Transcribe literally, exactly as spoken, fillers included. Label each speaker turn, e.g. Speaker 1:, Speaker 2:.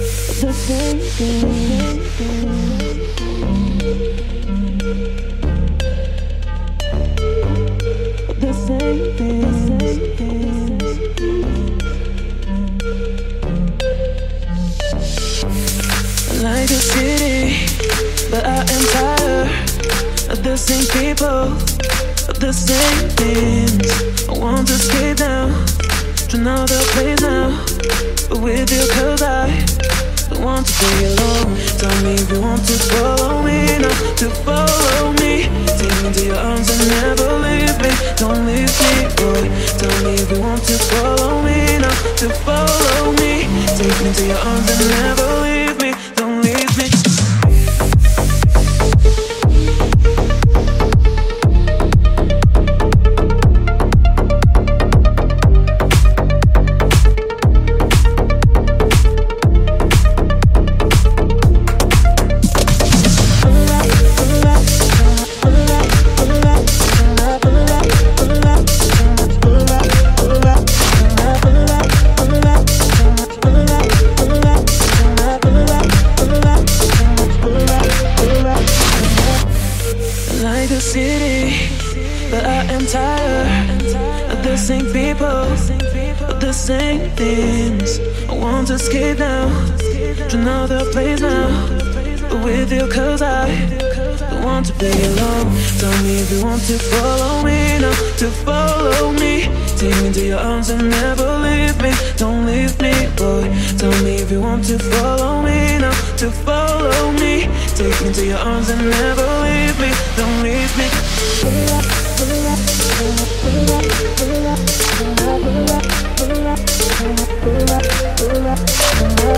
Speaker 1: the same thing. The same thing. I like the city, but I am tired of the same people, of the same things. I want to escape now to another place now, but with you, cause I don't want to be alone. Tell me if you want to follow me, not to follow me. Take me to your arms and never leave me. Don't leave me, boy. Tell me if you want to follow me, not to follow me. Take me to your arms and never leave me. Don't leave me. Same things. I want to escape now to another place now, but with you, cause I don't want to be alone. Tell me if you want to follow me, not to follow me. Take me to your arms and never leave me. Don't leave me, boy. Tell me if you want to follow me, not to follow me. Take me to your arms and never leave me. Don't leave me. Pull up, pull up, pull up, pull up, pull up, pull up, pull up, pull up.